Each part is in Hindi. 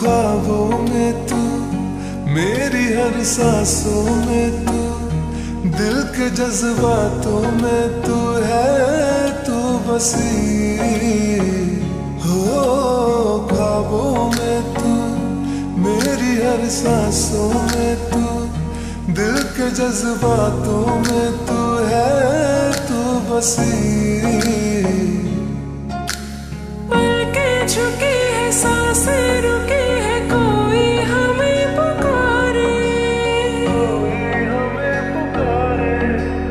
ख्वाबों में तू, मेरी हर सांसों में तू, दिल के जज्बातों में तू है, तू बसी हो। ख्वाबों में तू, मेरी हर सांसों में तू, दिल के जज्बातों में तू है, तू बसी। पलकें झुकी है, सांसें रुकी है, कोई हमें पुकारे, कोई हमें पुकारे।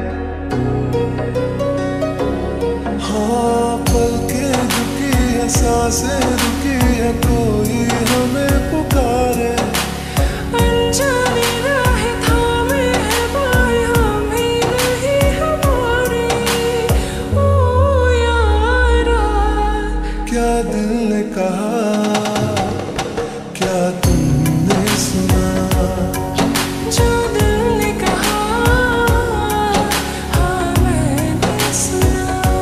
हाँ, पलकें झुकी है, सांसें रुकी है, कोई हमें पुकारे। अनजानी राहें थामे है बाहें, हम ही नहीं हमारे। ओ यारा, क्या दिल ने कहा, क्या तुमने सुना, जो दिल ने कहा, हाँ मैंने सुना।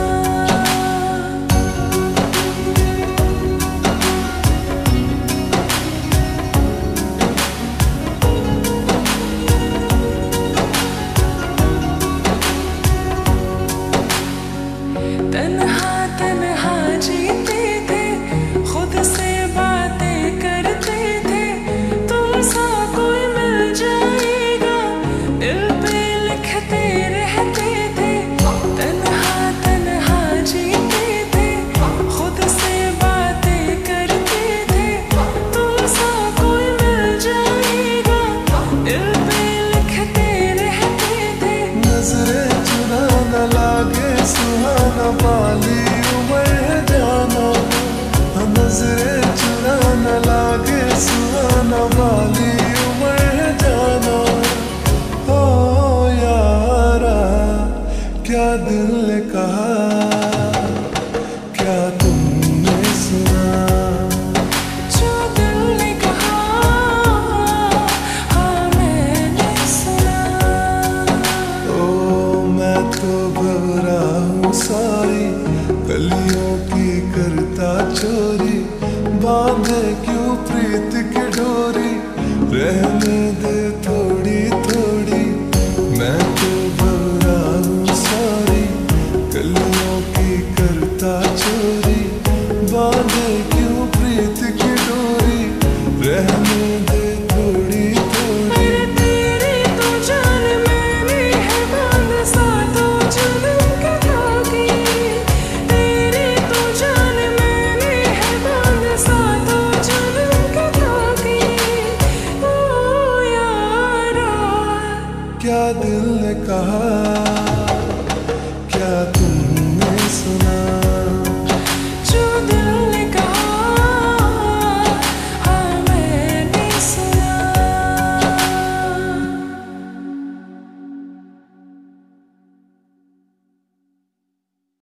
तन्हा तन्हा जीते थे, खुद से बातें करते थे, तुमसा कोई मिल जाएगा, दिल पे लिखते रहते थे। तन्हा तन्हा जीते थे, खुद से बातें करते थे, तुमसा कोई मिल जाएगा, दिल पे लिखते रहते थे। नजरें चुरा न लागे सुहाना, वाली उम्र है जाना। नजरें चुरा न लागे सुहाना, वाली उम्र है जाना। ओ यारा, क्या दिल ने कहा, क्या तुमने सुना, जो दिल ने कहा, हाँ मैंने सुना। ओ मैं तो भवरा हूँ सारी, गलियों की करता चोरी, बांधे क्यों प्रीत की डोरी, रहने दे थोड़ी थोड़ी। मैं तो भवरा हूँ सारी, गलियों की करता चोरी, बांधे क्यों प्रीत की डोरी, रहने दे थोड़ी थोड़ी। अरे तेरी तो जान मैंने है बांध, सातों जन्म के धागे। तेरी तो जान मैंने है बांध, सातों जन्म के धागे। ओ यारा, क्या दिल ने कहा,